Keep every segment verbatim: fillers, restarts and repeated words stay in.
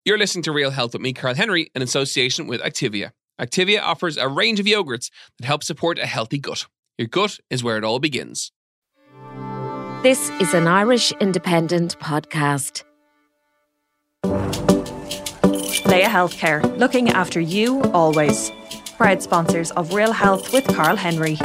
You're listening to Real Health with me, Carl Henry, in association with Activia. Activia offers a range of yogurts that help support a healthy gut. Your gut is where it all begins. This is an Irish Independent podcast. Leia Healthcare, looking after you always. Proud sponsors of Real Health with Carl Henry.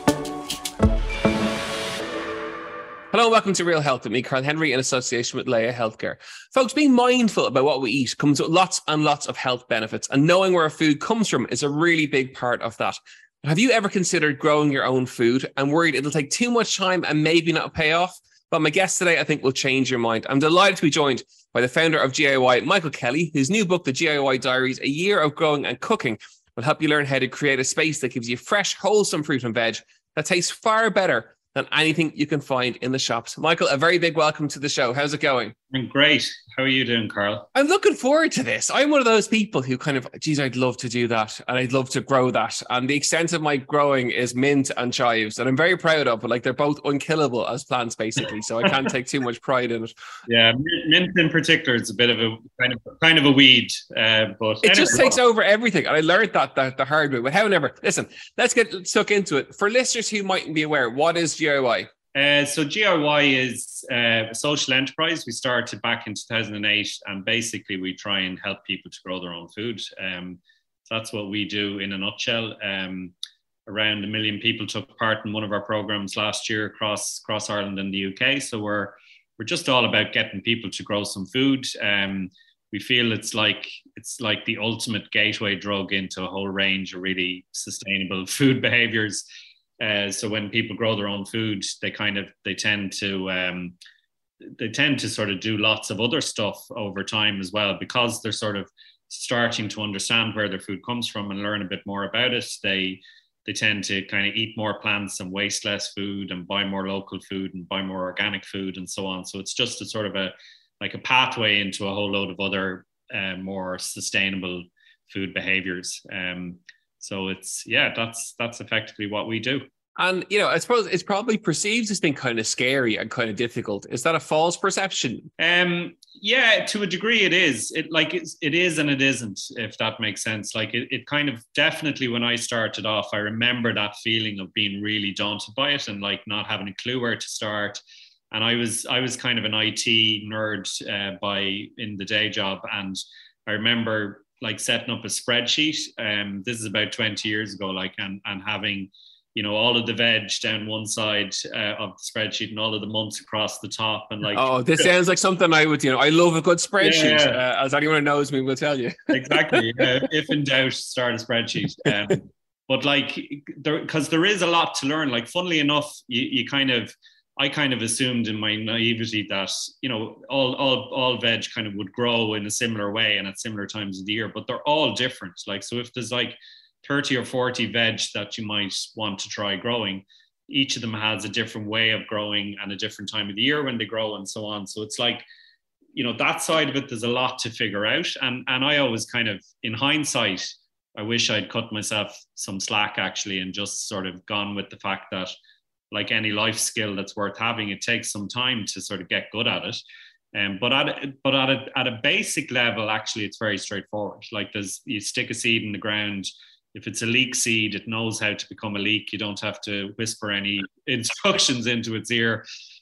Hello, welcome to Real Health with me, Carl Henry, in association with Leia Healthcare. Folks, being mindful about what we eat comes with lots and lots of health benefits, and knowing where our food comes from is a really big part of that. Have you ever considered growing your own food and worried it'll take too much time and maybe not pay off? Well, my guest today, I think, will change your mind. I'm delighted to be joined by the founder of G I Y, Michael Kelly, whose new book, The G I Y Diaries, A Year of Growing and Cooking, will help you learn how to create a space that gives you fresh, wholesome fruit and veg that tastes far better than anything you can find in the shops. Michael, a very big welcome to the show. How's it going? I'm great. How are you doing, Carl? I'm looking forward to this. I'm one of those people who kind of, geez, I'd love to do that and I'd love to grow that. And the extent of my growing is mint and chives, and I'm very proud of, but like they're both unkillable as plants, basically. So I can't take too much pride in it. Yeah, mint in particular, it's a bit of a kind of kind of a weed, uh, but it just takes over everything. And I learned that the, the hard way. But however, listen, let's get stuck into it. For listeners who mightn't be aware, what is G I Y? Uh, so G I Y is uh, a social enterprise. We started back in two thousand eight, and basically we try and help people to grow their own food. Um, so that's what we do in a nutshell. Um, around a million people took part in one of our programs last year across across Ireland and the U K. So we're we're just all about getting people to grow some food. Um, we feel it's like it's like the ultimate gateway drug into a whole range of really sustainable food behaviors. Uh, so when people grow their own food, they kind of they tend to um, they tend to sort of do lots of other stuff over time as well, because they're sort of starting to understand where their food comes from and learn a bit more about it. They they tend to kind of eat more plants and waste less food and buy more local food and buy more organic food and so on. So it's just a sort of a like a pathway into a whole load of other uh, more sustainable food behaviors. Um, So it's, yeah, that's that's effectively what we do. And, you know, I suppose it's probably perceived as being kind of scary and kind of difficult. Is that a false perception? Um, yeah, to a degree it is. It like it's, it is and it isn't, if that makes sense. Like it, it kind of definitely, when I started off, I remember that feeling of being really daunted by it and like not having a clue where to start. And I was I was kind of an I T nerd uh, by in the day job. And I remember like setting up a spreadsheet. Um, this is about twenty years ago, like, and, and having, you know, all of the veg down one side uh, of the spreadsheet and all of the months across the top. And like, oh, this sounds like something I would, you know, I love a good spreadsheet. Yeah, yeah. Uh, as anyone who knows me will tell you. Exactly. Uh, if in doubt, start a spreadsheet. Um, but like, there, because there is a lot to learn. Like, funnily enough, you, you kind of, I kind of assumed in my naivety that, you know, all, all, all veg kind of would grow in a similar way and at similar times of the year, but they're all different. Like, so if there's like thirty or forty veg that you might want to try growing, each of them has a different way of growing and a different time of the year when they grow and so on. So it's like, you know, that side of it, there's a lot to figure out. And, and I always kind of, in hindsight, I wish I'd cut myself some slack actually and just sort of gone with the fact that, like any life skill that's worth having, it takes some time to sort of get good at it. Um, but at a, but at a, at a basic level, actually, it's very straightforward. Like there's, you stick a seed in the ground. If it's a leek seed, it knows how to become a leek. You don't have to whisper any instructions into its ear.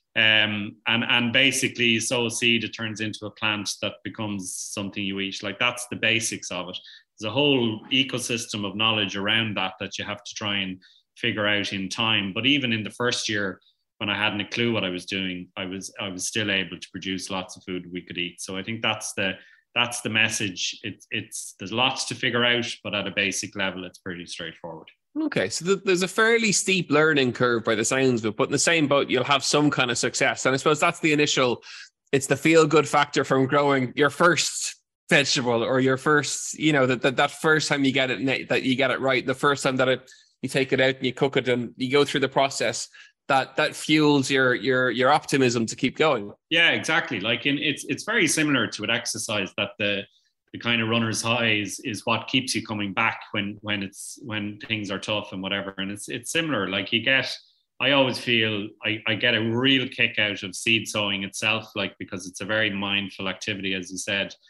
Um, and, and basically you sow a seed, it turns into a plant that becomes something you eat. Like that's the basics of it. There's a whole ecosystem of knowledge around that that you have to try and figure out in time. But even in the first year, when I hadn't a clue what I was doing, I was I was still able to produce lots of food we could eat. So I think that's the that's the message. It's it's there's lots to figure out, but at a basic level, it's pretty straightforward. Okay, so th- there's a fairly steep learning curve by the sounds of it, but in the same boat, you'll have some kind of success. And I suppose that's the initial, it's the feel-good factor from growing your first vegetable or your first, you know, that that, that first time you get it, that you get it right, the first time that it you take it out and you cook it and you go through the process, that that fuels your your your optimism to keep going. Yeah, exactly. Like in it's it's very similar to an exercise, that the the kind of runner's high is, is what keeps you coming back when when it's when things are tough and whatever. And it's it's similar. Like you get, I always feel I, I get a real kick out of seed sowing itself, like because it's a very mindful activity, as you said.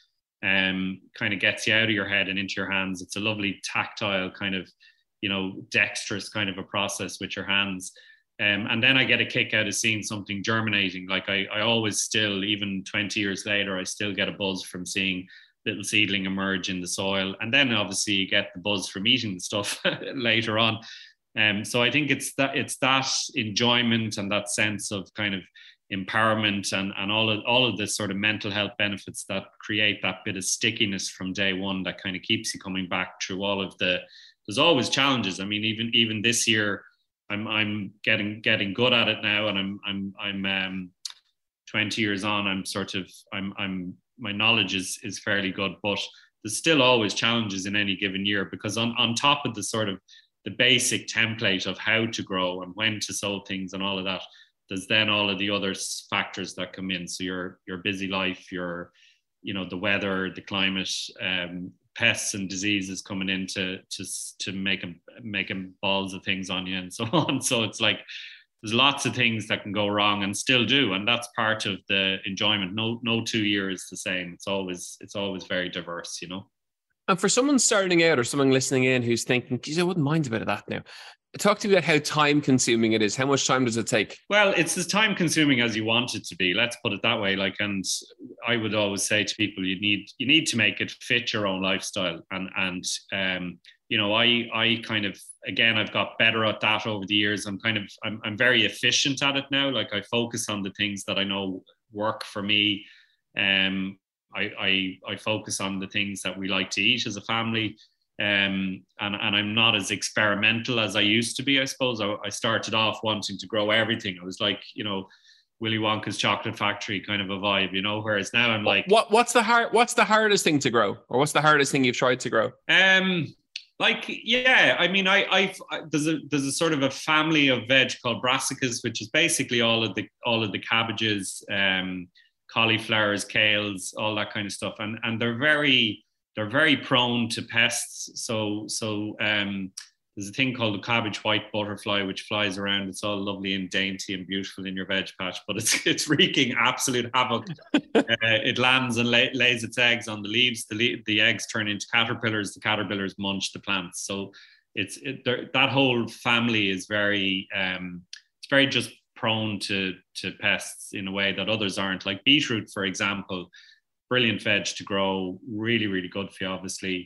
um, kind of gets you out of your head and into your hands. It's a lovely tactile kind of, you know, dexterous kind of a process with your hands. Um, and then I get a kick out of seeing something germinating. Like I, I always still, even twenty years later, I still get a buzz from seeing little seedling emerge in the soil. And then obviously you get the buzz from eating the stuff later on. Um, so I think it's that it's that enjoyment and that sense of kind of empowerment and, and all of all of this sort of mental health benefits that create that bit of stickiness from day one that kind of keeps you coming back through all of the, there's always challenges. I mean, even even this year, I'm I'm getting getting good at it now, and I'm I'm I'm um, twenty years on. I'm sort of I'm I'm my knowledge is is fairly good, but there's still always challenges in any given year, because on on top of the sort of the basic template of how to grow and when to sow things and all of that, there's then all of the other factors that come in. So your your busy life, your you know the weather, the climate, um, pests and diseases coming in to to to make them making balls of things on you and so on. So it's like there's lots of things that can go wrong and still do, and that's part of the enjoyment. No no two years the same. It's always it's always very diverse, you know. And for someone starting out or someone listening in who's thinking, geez, I wouldn't mind a bit of that now. Talk to me about how time consuming it is. How much time does it take? Well, it's as time consuming as you want it to be. Let's put it that way. Like, and I would always say to people, you need, you need to make it fit your own lifestyle. And, and, um, you know, I, I kind of, again, I've got better at that over the years. I'm kind of, I'm, I'm very efficient at it now. Like I focus on the things that I know work for me. Um, I, I, I focus on the things that we like to eat as a family. Um, and, and I'm not as experimental as I used to be, I suppose. I, I started off wanting to grow everything. I was like, you know, Willy Wonka's chocolate factory kind of a vibe, you know, whereas now I'm like, what, what's the hard, what's the hardest thing to grow, or what's the hardest thing you've tried to grow? Um, like, yeah, I mean, I, I've, I, there's a, there's a sort of a family of veg called brassicas, which is basically all of the, all of the cabbages, um, cauliflowers, kales, all that kind of stuff. And, and they're very, they're very prone to pests. So, so um, there's a thing called the cabbage white butterfly, which flies around. It's all lovely and dainty and beautiful in your veg patch, but it's it's wreaking absolute havoc. uh, it lands and lay, lays its eggs on the leaves. The, le- the eggs turn into caterpillars. The caterpillars munch the plants. So it's it, that whole family is very, um, it's very just prone to to pests in a way that others aren't. Like beetroot, for example. Brilliant veg to grow, really, really good for you, obviously.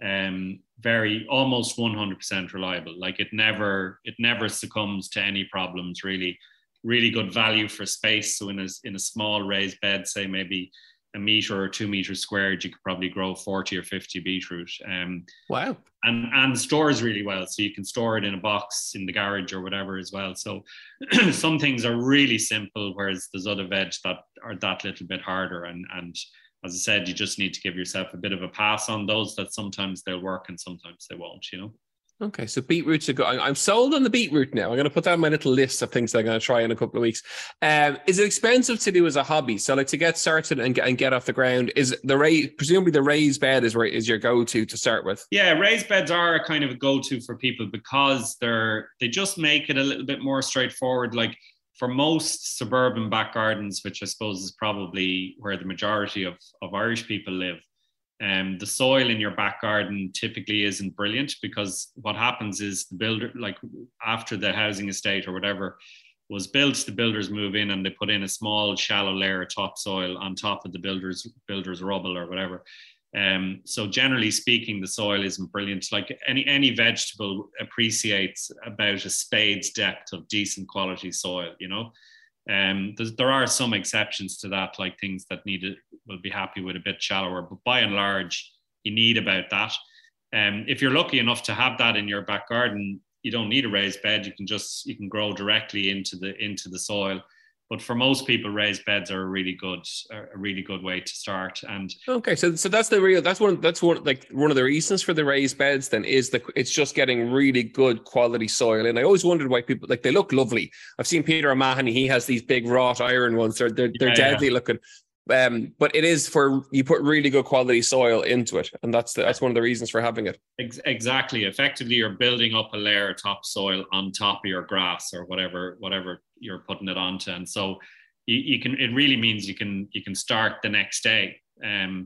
Um, very, almost one hundred percent reliable. Like it never, it never succumbs to any problems, really. Really good value for space. So in a, in a small raised bed, say maybe a metre or two metres squared, you could probably grow forty or fifty beetroot. Um, wow. And, and stores really well. So you can store it in a box in the garage or whatever as well. So some things are really simple, whereas there's other veg that are that little bit harder. And, and as I said, you just need to give yourself a bit of a pass on those, that sometimes they'll work and sometimes they won't, you know? Okay, so beetroot's a good. I'm sold on the beetroot now. I'm going to put that on my little list of things that I'm going to try in a couple of weeks. Um, is it expensive to do as a hobby? So, like to get started and get and get off the ground, is the raise presumably the raised bed is where is your go-to to start with? Yeah, raised beds are kind of a go-to for people because they're they just make it a little bit more straightforward. Like for most suburban back gardens, which I suppose is probably where the majority of of Irish people live. Um, the soil in your back garden typically isn't brilliant because what happens is the builder, like after the housing estate or whatever was built, the builders move in and they put in a small shallow layer of topsoil on top of the builder's builder's rubble or whatever. Um, so generally speaking, the soil isn't brilliant. Like any any vegetable appreciates about a spade's depth of decent quality soil, you know. Um, there are some exceptions to that, like things that need it will be happy with a bit shallower, but by and large, you need about that. Um, if you're lucky enough to have that in your back garden, you don't need a raised bed. You can just you can grow directly into the into the soil. But for most people, raised beds are a really good, a really good way to start. And okay, so so that's the real that's one that's one like one of the reasons for the raised beds. Then is the it's just getting really good quality soil. And I always wondered why people like they look lovely. I've seen Peter O'Mahony; he has these big wrought iron ones. They're they're, they're yeah, deadly yeah. looking. Um, but it is for you put really good quality soil into it, and that's the, that's one of the reasons for having it. Exactly. Effectively, you're building up a layer of topsoil on top of your grass or whatever whatever you're putting it onto, and so you, you can. It really means you can you can start the next day. Um,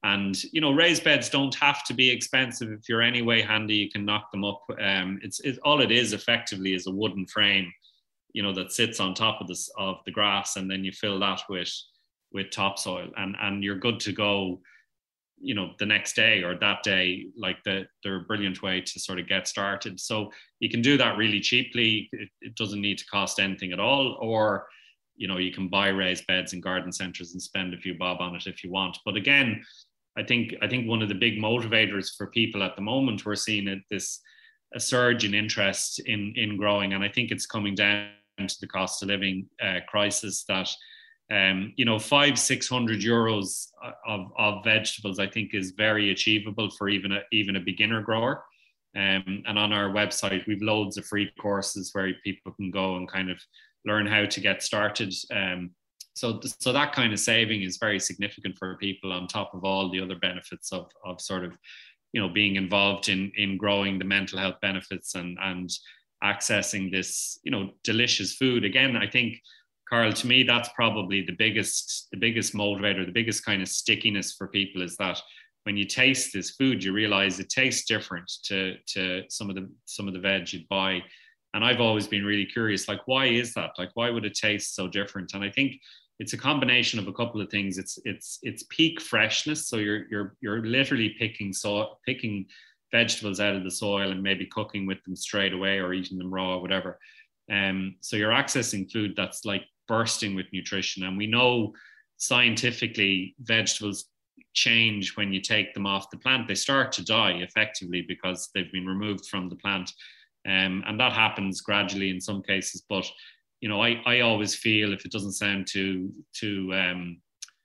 And, you know, raised beds don't have to be expensive. If you're anyway handy, you can knock them up. Um, it's, it's all it is effectively is a wooden frame, you know, that sits on top of this of the grass, and then you fill that with with topsoil, and and you're good to go, you know, the next day or that day. Like the, they're a brilliant way to sort of get started. So you can do that really cheaply. It, it doesn't need to cost anything at all. Or, you know, you can buy raised beds in garden centres and spend a few bob on it if you want. But again, I think I think one of the big motivators for people at the moment, we're seeing it, this a surge in interest in in growing, and I think it's coming down to the cost of living uh, crisis. That um, you know, five six hundred euros of of vegetables, I think, is very achievable for even a even a beginner grower. Um, and on our website, we've loads of free courses where people can go and kind of learn how to get started. Um, So, so that kind of saving is very significant for people, on top of all the other benefits of, of sort of, you know, being involved in, in growing, the mental health benefits, and, and accessing this, you know, delicious food. Again, I think, Carl, to me, that's probably the biggest, the biggest motivator, the biggest kind of stickiness for people, is that when you taste this food, you realize it tastes different to, to some of the, some of the veg you'd buy. And I've always been really curious, like, why is that? Like, why would it taste so different? And I think it's a combination of a couple of things. It's it's it's peak freshness. So you're you're you're literally picking so picking vegetables out of the soil and maybe cooking with them straight away or eating them raw or whatever. Um, so you're accessing food that's like bursting with nutrition. And we know scientifically vegetables change when you take them off the plant. They start to die effectively because they've been removed from the plant. Um, and that happens gradually in some cases, but you know, I, I always feel, if it doesn't sound too too um,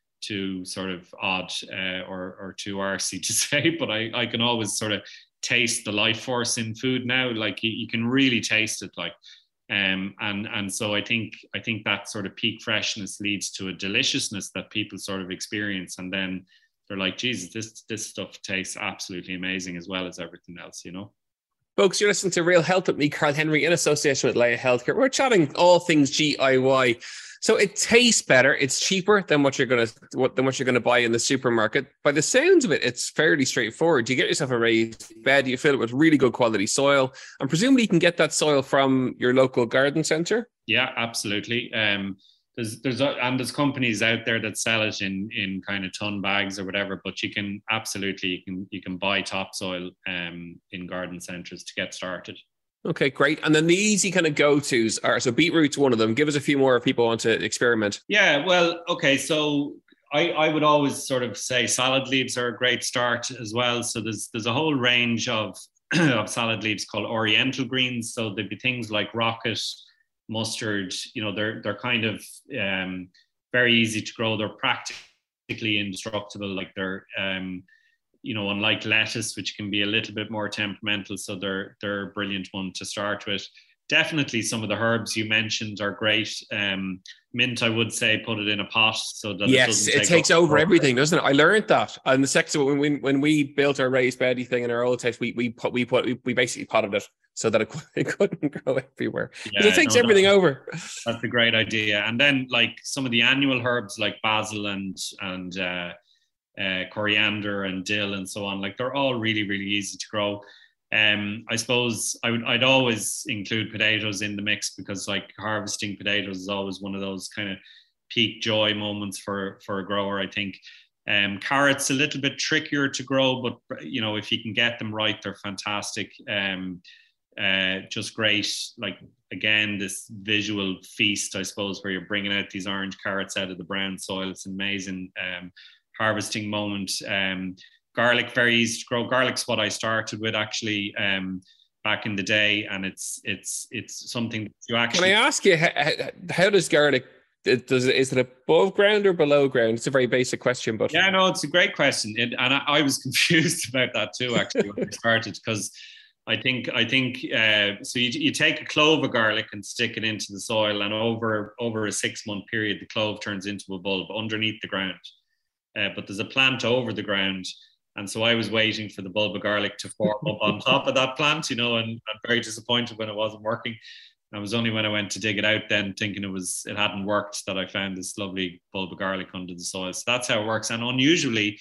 too sort of odd uh, or or too arsey to say, but I, I can always sort of taste the life force in food now. Like you, you can really taste it, like, um, and and so I think I think that sort of peak freshness leads to a deliciousness that people sort of experience, and then they're like, Jesus, this this stuff tastes absolutely amazing as well as everything else, you know. Folks, you're listening to Real Health with me, Carl Henry, in association with Laya Healthcare. We're chatting all things D I Y. So it tastes better. It's cheaper than what you're going to than what you're going to buy in the supermarket. By the sounds of it, it's fairly straightforward. You get yourself a raised bed, you fill it with really good quality soil, and presumably you can get that soil from your local garden centre. Yeah, absolutely. Um, There's, there's, and there's companies out there that sell it in, in kind of ton bags or whatever, but you can absolutely, you can, you can buy topsoil um, in garden centres to get started. Okay, great. And then the easy kind of go-tos are, so beetroot's one of them. Give us a few more if people want to experiment. Yeah, well, okay. So I, I would always sort of say salad leaves are a great start as well. So there's, there's a whole range of, of salad leaves called oriental greens. So there'd be things like rocket, mustard, you know, they're they're kind of um, very easy to grow. They're practically indestructible. Like they're, um, you know, unlike lettuce, which can be a little bit more temperamental. So they're they're a brilliant one to start with. Definitely some of the herbs you mentioned are great. Um, mint, I would say, put it in a pot so that yes, it doesn't it take takes over water. everything, doesn't it? I learned that. And the second, when we when we built our raised beddy thing in our old house, we we put we put we basically potted it so that it, it couldn't grow everywhere. Yeah, it takes no, everything that, over. That's a great idea. And then like some of the annual herbs like basil and and uh, uh, coriander and dill and so on, like they're all really really easy to grow. Um, I suppose I would, I'd always include potatoes in the mix because like harvesting potatoes is always one of those kind of peak joy moments for, for a grower, I think. Um, carrots a little bit trickier to grow, but you know, if you can get them right, they're fantastic. Um, uh, just great. Like again, this visual feast, I suppose, where you're bringing out these orange carrots out of the brown soil. It's an amazing um, harvesting moment. Um, Garlic, very easy to grow. Garlic's what I started with actually um, back in the day, and it's it's it's something that you actually. Can I ask you how, how does garlic? Does it, is it above ground or below ground? It's a very basic question, but yeah, no, it's a great question, it, and I, I was confused about that too actually when I started because I think I think uh, so. You you take a clove of garlic and stick it into the soil, and over over a six month period, the clove turns into a bulb underneath the ground. Uh, but there's a plant over the ground. And so I was waiting for the bulb of garlic to form up on top of that plant, you know, and I'm very disappointed when it wasn't working. And it was only when I went to dig it out then thinking it was, it hadn't worked that I found this lovely bulb of garlic under the soil. So that's how it works. And unusually,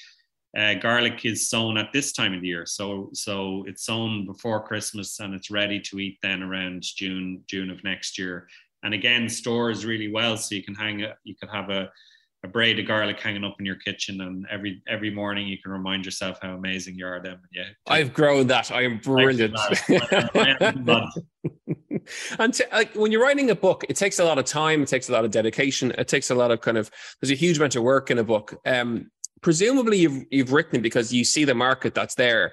uh, garlic is sown at this time of the year. So so it's sown before Christmas and it's ready to eat then around June, June of next year. And again, stores really well. So you can hang a, you could have a, a braid of garlic hanging up in your kitchen, and every every morning you can remind yourself how amazing you are. Then, yeah, I've grown that. I am brilliant. And to, like, when you're writing a book, it takes a lot of time. It takes a lot of dedication. It takes a lot of kind of. There's a huge amount of work in a book. Um, presumably, you've you've written it because you see the market that's there.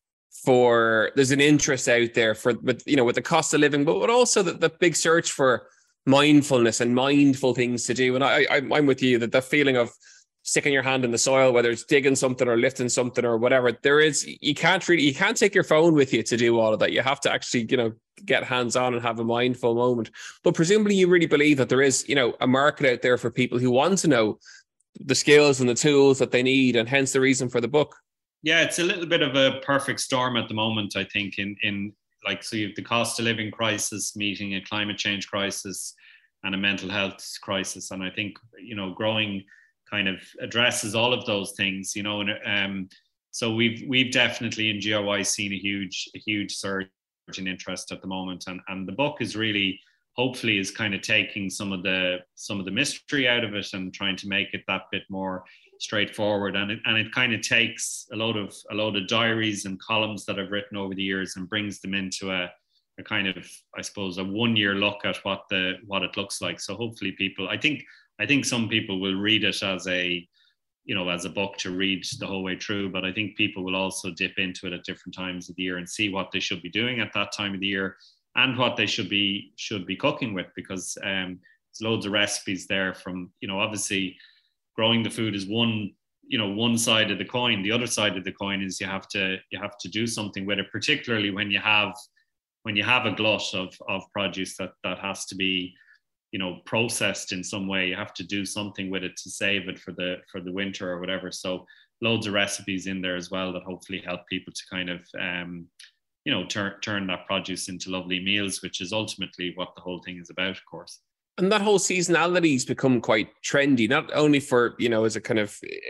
For there's an interest out there for, with you know, with the cost of living, but also the, the big search for mindfulness and mindful things to do. And I, I, I'm with you that the feeling of sticking your hand in the soil, whether it's digging something or lifting something or whatever, there is, you can't really, you can't take your phone with you to do all of that. You have to actually, you know, get hands on and have a mindful moment. But presumably you really believe that there is, you know, a market out there for people who want to know the skills and the tools that they need, and hence the reason for the book. Yeah, it's a little bit of a perfect storm at the moment, I think, in, in like, so you have the cost of living crisis meeting a climate change crisis and a mental health crisis. And I think, you know, growing kind of addresses all of those things, you know, and um, so we've we've definitely in G R Y seen a huge, a huge surge in interest at the moment. And, and the book is really, hopefully is kind of taking some of the, some of the mystery out of it and trying to make it that bit more straightforward. And it, and it kind of takes a load of a load of diaries and columns that I've written over the years and brings them into a, a kind of, I suppose, a one year look at what the what it looks like. So hopefully people, I think I think some people will read it as a, you know, as a book to read the whole way through, but I think people will also dip into it at different times of the year and see what they should be doing at that time of the year and what they should be should be cooking with, because um, there's loads of recipes there from, you know, obviously growing the food is one, you know, one side of the coin. The other side of the coin is you have to you have to do something with it, particularly when you have when you have a glut of of produce that that has to be, you know, processed in some way. You have to do something with it to save it for the for the winter or whatever. So loads of recipes in there as well that hopefully help people to kind of um, you know, turn turn that produce into lovely meals, which is ultimately what the whole thing is about, of course. And that whole seasonality has become quite trendy, not only for, you know, as a kind of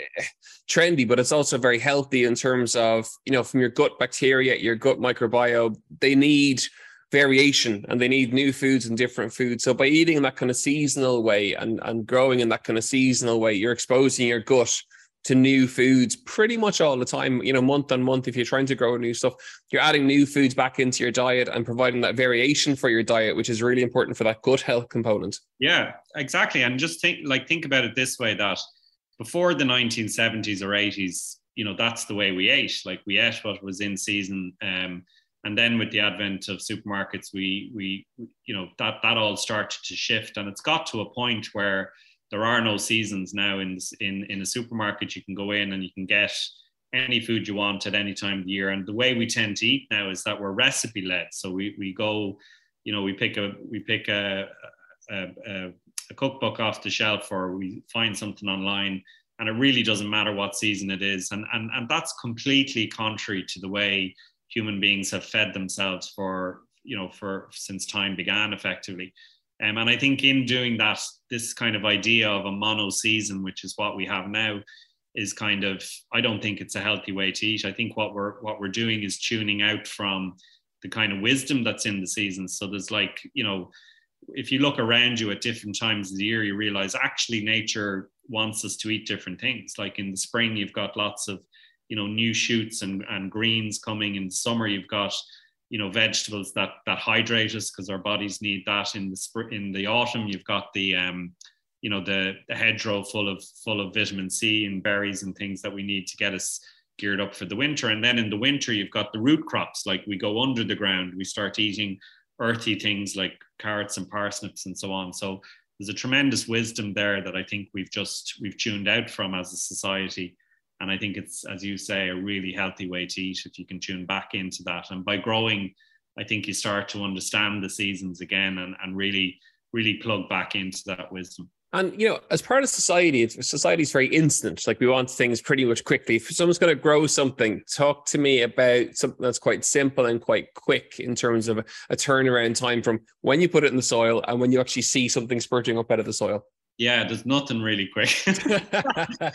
trendy, but it's also very healthy in terms of, you know, from your gut bacteria, your gut microbiome, they need variation and they need new foods and different foods. So by eating in that kind of seasonal way and, and growing in that kind of seasonal way, you're exposing your gut to new foods pretty much all the time, you know, month on month. If you're trying to grow new stuff, you're adding new foods back into your diet and providing that variation for your diet, which is really important for that gut health component. Yeah, exactly. And just think, like, think about it this way, that before the nineteen seventies or eighties, you know, that's the way we ate. Like, we ate what was in season. Um, and then with the advent of supermarkets, we, we, you know, that, that all started to shift. And it's got to a point where there are no seasons now in, in, in a supermarket. You can go in and you can get any food you want at any time of the year. And the way we tend to eat now is that we're recipe led. So we, we go, you know, we pick a, we pick a, a, a, a cookbook off the shelf, or we find something online, and it really doesn't matter what season it is. And, and, and that's completely contrary to the way human beings have fed themselves for, you know, for since time began effectively. Um, and I think in doing that, this kind of idea of a mono season, which is what we have now, is kind of, I don't think it's a healthy way to eat. I think what we're what we're doing is tuning out from the kind of wisdom that's in the seasons. So there's, like, you know, if you look around you at different times of the year, you realize actually nature wants us to eat different things. Like in the spring, you've got lots of, you know, new shoots and, and greens coming. In the summer, you've got, you know, vegetables that that hydrate us because our bodies need that. In the spring, in the autumn, you've got the um, you know, the, the hedgerow full of full of vitamin C and berries and things that we need to get us geared up for the winter. And then in the winter, you've got the root crops. Like, we go under the ground, we start eating earthy things like carrots and parsnips and so on. So there's a tremendous wisdom there that I think we've just we've tuned out from as a society. And I think it's, as you say, a really healthy way to eat if you can tune back into that. And by growing, I think you start to understand the seasons again and, and really, really plug back into that wisdom. And, you know, as part of society, it's, society's very instant. Like, we want things pretty much quickly. If someone's going to grow something, talk to me about something that's quite simple and quite quick in terms of a, a turnaround time from when you put it in the soil and when you actually see something spurting up out of the soil. Yeah, there's nothing really quick. uh,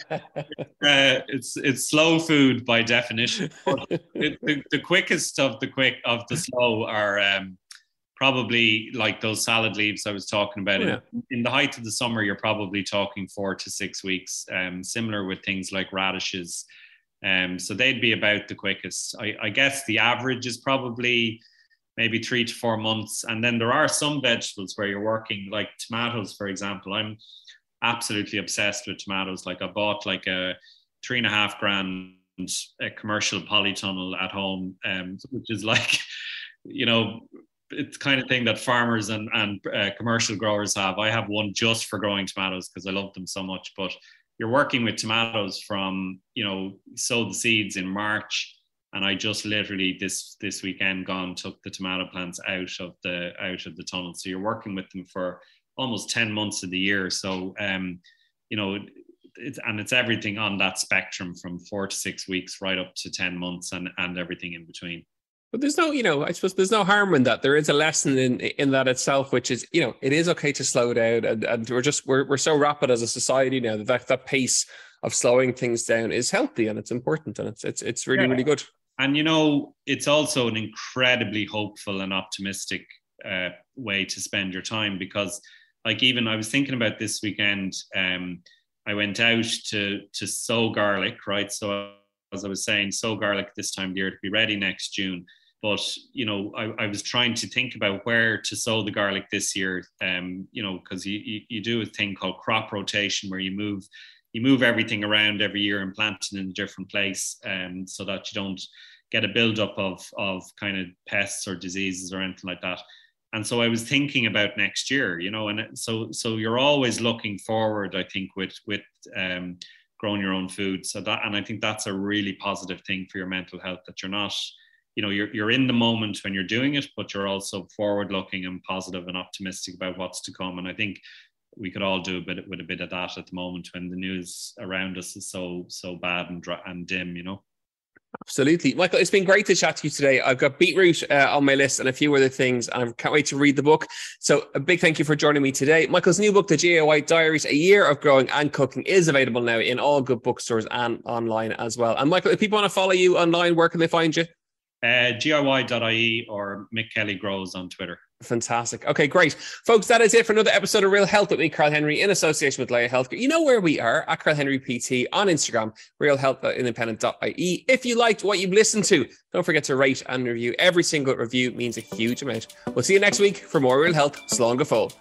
it's it's slow food by definition. But the, the, the quickest of the quick of the slow are um, probably like those salad leaves I was talking about. Oh, yeah. in, in the height of the summer, you're probably talking four to six weeks. Um, similar with things like radishes. Um, so they'd be about the quickest. I, I guess the average is probably maybe three to four months. And then there are some vegetables where you're working, like tomatoes, for example. I'm absolutely obsessed with tomatoes. Like I bought like a three and a half grand a commercial polytunnel at home, um, which is like, you know, it's the kind of thing that farmers and, and uh, commercial growers have. I have one just for growing tomatoes because I love them so much. But you're working with tomatoes from, you know, sow the seeds in March. And I just literally this this weekend gone took the tomato plants out of the out of the tunnel. So you're working with them for almost ten months of the year. So um, you know, it's and it's everything on that spectrum from four to six weeks right up to ten months and and everything in between. But there's no, you know, I suppose there's no harm in that. There is a lesson in in that itself, which is, you know, it is okay to slow down, and, and we're just we're we're so rapid as a society now that that, that pace of slowing things down is healthy and it's important and it's it's it's really, yeah. really good. And, you know, it's also an incredibly hopeful and optimistic uh, way to spend your time because, like, even I was thinking about this weekend, um, I went out to to sow garlic, right? So as I was saying, sow garlic this time of year to be ready next June. But, you know, I, I was trying to think about where to sow the garlic this year, um, you know, because you, you, you do a thing called crop rotation where you move you move everything around every year and plant it in a different place um, so that you don't get a buildup of, of kind of pests or diseases or anything like that. And so I was thinking about next year, you know, and so so you're always looking forward, I think, with with um, growing your own food. So that, and I think that's a really positive thing for your mental health, that you're not, you know, you're you're in the moment when you're doing it, but you're also forward looking and positive and optimistic about what's to come. And I think we could all do a bit with a bit of that at the moment when the news around us is so so bad and and dim, you know. Absolutely. Michael, it's been great to chat to you today. I've got beetroot uh, on my list and a few other things, and I can't wait to read the book. So a big thank you for joining me today. Michael's new book, The G I Y Diaries, A Year of Growing and Cooking, is available now in all good bookstores and online as well. And Michael, if people want to follow you online, where can they find you? Uh, G I Y dot I E or Mick Kelly Grows on Twitter. Fantastic. Okay, great. Folks, that is it for another episode of Real Health with me, Carl Henry, in association with Leia Healthcare. You know where we are, at Carl Henry P T on Instagram, real health independent dot I E. If you liked what you've listened to, don't forget to rate and review. Every single review means a huge amount. We'll see you next week for more Real Health. Slán go fóill.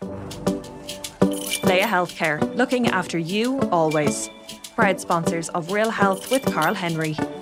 Leia Healthcare, looking after you always. Proud sponsors of Real Health with Carl Henry.